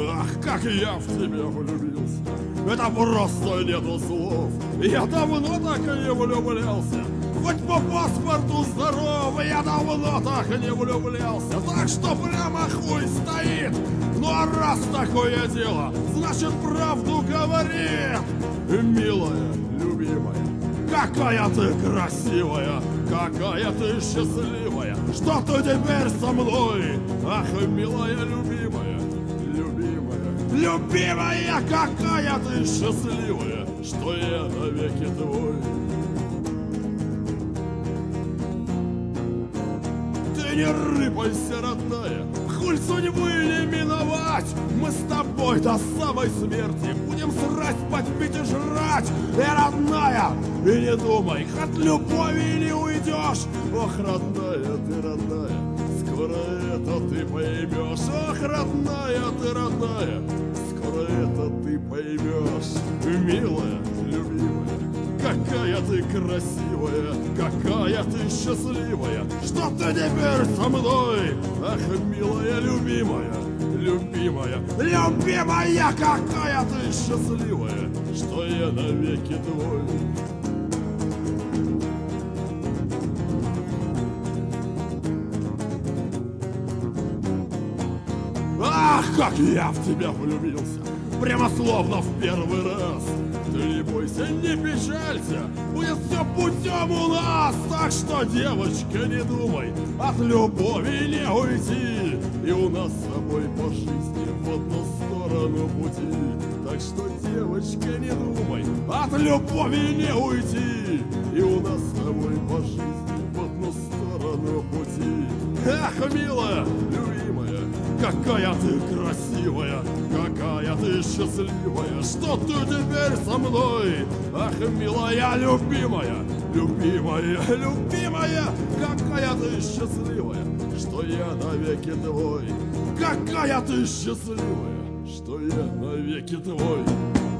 Ах, как я в тебя влюбился, это просто нету слов. Я давно так и не влюблялся, хоть по паспорту здоров. Я давно так и не влюблялся, так что прямо хуй стоит. Ну а раз такое дело, значит правду говорит. Милая, любимая, какая ты красивая, какая ты счастливая, что ты теперь со мной. Ах, милая, любимая, любимая, любимая, какая ты счастливая, что я навеки твой. Ты не рыпайся, родная, хуль судьбы не миновать. Мы с тобой до самой смерти будем срать, спать, пить и жрать. И, родная, и не думай, от любови не уйдешь. Ох, родная, ты родная, скоро это ты поймешь. Ох, родная, ты родная, скоро это ты поймешь. Милая, любимая, какая ты красивая, какая ты счастливая, что ты теперь со мной. Ах, милая, любимая, любимая, любимая, какая ты счастливая, что я навеки твой. Ах, как я в тебя влюбился, прямо словно в первый раз. Ты не бойся, не печалься, будет все путем у нас. Так что, девочка, не думай, от любови не уйти. И у нас с тобой по жизни в одну сторону пути. Так что, девочка, не думай, от любови не уйти. И у нас с тобой по жизни в одну сторону пути. Ах, милая, любимая, какая ты красивая, какая ты счастливая, что ты теперь со мной. Ах, милая, любимая, любимая, любимая, какая ты счастливая, что я навеки твой. Какая ты счастливая, что я навеки твой.